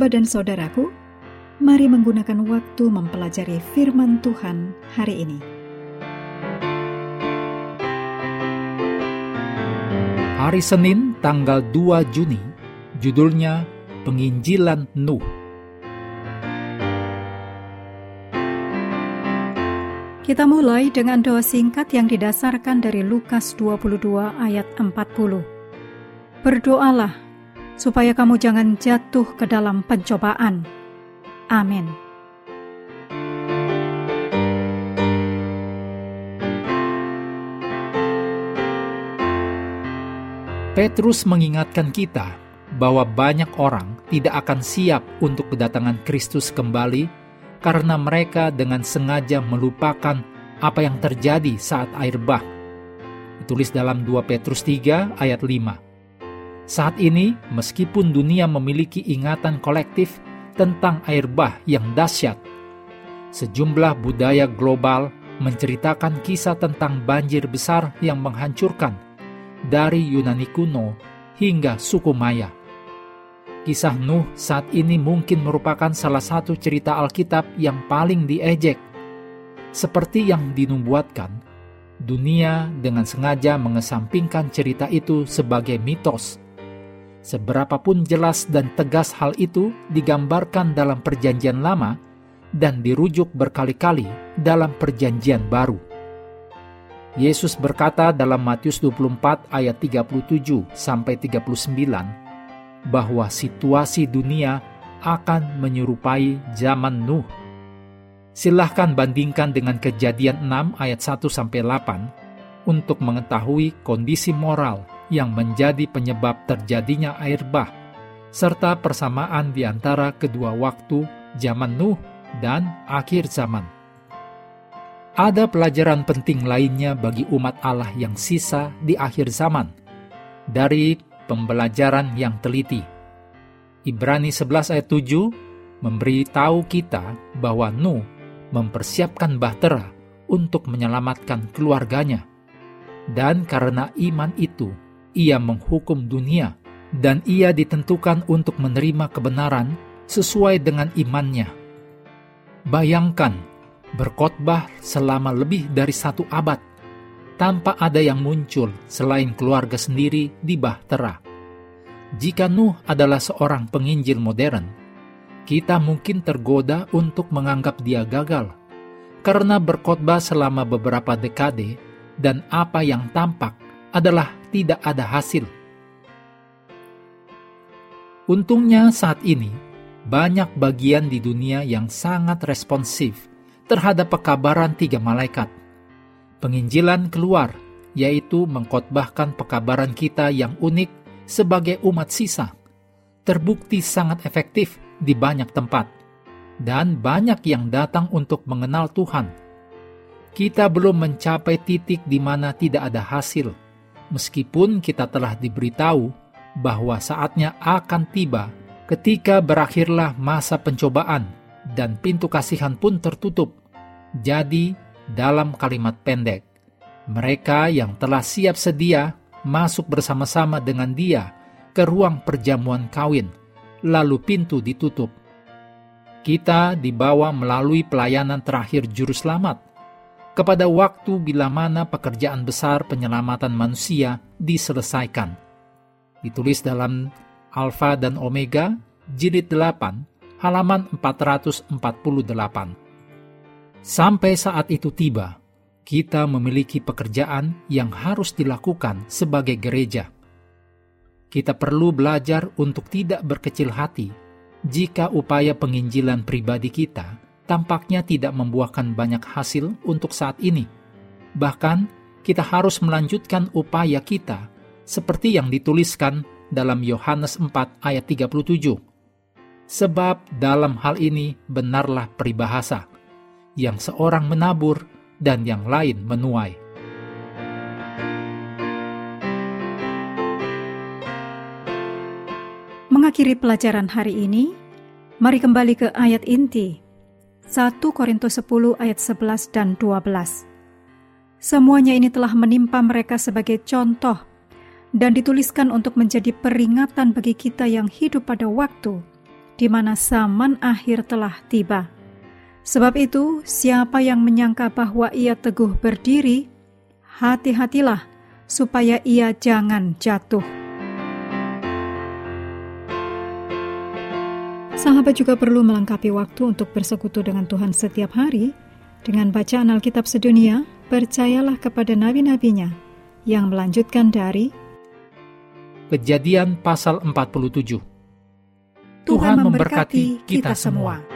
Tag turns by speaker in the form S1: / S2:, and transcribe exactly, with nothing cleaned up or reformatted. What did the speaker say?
S1: Sahabat dan saudaraku, mari menggunakan waktu mempelajari firman Tuhan hari ini.
S2: Hari Senin tanggal dua Juni, judulnya Penginjilan Nuh.
S1: Kita mulai dengan doa singkat yang didasarkan dari Lukas dua puluh dua ayat empat puluh. Berdoalah supaya kamu jangan jatuh ke dalam pencobaan. Amin.
S2: Petrus mengingatkan kita bahwa banyak orang tidak akan siap untuk kedatangan Kristus kembali karena mereka dengan sengaja melupakan apa yang terjadi saat air bah. Ditulis dalam dua Petrus tiga ayat lima. Saat ini, meskipun dunia memiliki ingatan kolektif tentang air bah yang dahsyat, sejumlah budaya global menceritakan kisah tentang banjir besar yang menghancurkan dari Yunani kuno hingga suku Maya. Kisah Nuh saat ini mungkin merupakan salah satu cerita Alkitab yang paling diejek. Seperti yang dinubuatkan, dunia dengan sengaja mengesampingkan cerita itu sebagai mitos. Seberapapun jelas dan tegas hal itu digambarkan dalam Perjanjian Lama dan dirujuk berkali-kali dalam Perjanjian Baru. Yesus berkata dalam Matius dua puluh empat ayat tiga puluh tujuh sampai tiga puluh sembilan bahwa situasi dunia akan menyerupai zaman Nuh. Silahkan bandingkan dengan Kejadian enam ayat satu sampai delapan untuk mengetahui kondisi moral yang menjadi penyebab terjadinya air bah, serta persamaan di antara kedua waktu zaman Nuh dan akhir zaman. Ada pelajaran penting lainnya bagi umat Allah yang sisa di akhir zaman dari pembelajaran yang teliti. Ibrani sebelas ayat tujuh memberitahu kita bahwa Nuh mempersiapkan bahtera untuk menyelamatkan keluarganya. Dan karena iman itu, ia menghukum dunia, dan ia ditentukan untuk menerima kebenaran sesuai dengan imannya. Bayangkan, berkhotbah selama lebih dari satu abad, tanpa ada yang muncul selain keluarga sendiri di bahtera. Jika Nuh adalah seorang penginjil modern, kita mungkin tergoda untuk menganggap dia gagal, karena berkhotbah selama beberapa dekade, dan apa yang tampak adalah tidak ada hasil. Untungnya saat ini, banyak bagian di dunia yang sangat responsif terhadap pekabaran tiga malaikat. Penginjilan keluar, yaitu mengkhotbahkan pekabaran kita yang unik sebagai umat sisa, terbukti sangat efektif di banyak tempat, dan banyak yang datang untuk mengenal Tuhan. Kita belum mencapai titik di mana tidak ada hasil, meskipun kita telah diberitahu bahwa saatnya akan tiba ketika berakhirlah masa pencobaan dan pintu kasihan pun tertutup. Jadi, dalam kalimat pendek, mereka yang telah siap sedia masuk bersama-sama dengan dia ke ruang perjamuan kawin, lalu pintu ditutup. Kita dibawa melalui pelayanan terakhir Juru Selamat kepada waktu bila mana pekerjaan besar penyelamatan manusia diselesaikan. Ditulis dalam Alfa dan Omega, jilid delapan, halaman empat ratus empat puluh delapan. Sampai saat itu tiba, kita memiliki pekerjaan yang harus dilakukan sebagai gereja. Kita perlu belajar untuk tidak berkecil hati jika upaya penginjilan pribadi kita tampaknya tidak membuahkan banyak hasil untuk saat ini. Bahkan, kita harus melanjutkan upaya kita seperti yang dituliskan dalam Yohanes empat ayat tiga puluh tujuh. Sebab dalam hal ini benarlah peribahasa, yang seorang menabur dan yang lain menuai.
S1: Mengakhiri pelajaran hari ini, mari kembali ke ayat inti, satu Korintus sepuluh ayat sebelas dan dua belas. Semuanya ini telah menimpa mereka sebagai contoh dan dituliskan untuk menjadi peringatan bagi kita yang hidup pada waktu di mana zaman akhir telah tiba. Sebab itu, siapa yang menyangka bahwa ia teguh berdiri, hati-hatilah supaya ia jangan jatuh. Sahabat juga perlu melengkapi waktu untuk bersekutu dengan Tuhan setiap hari dengan bacaan Alkitab sedunia. Percayalah kepada nabi-nabinya yang melanjutkan dari
S2: Kejadian pasal empat puluh tujuh. Tuhan memberkati kita semua.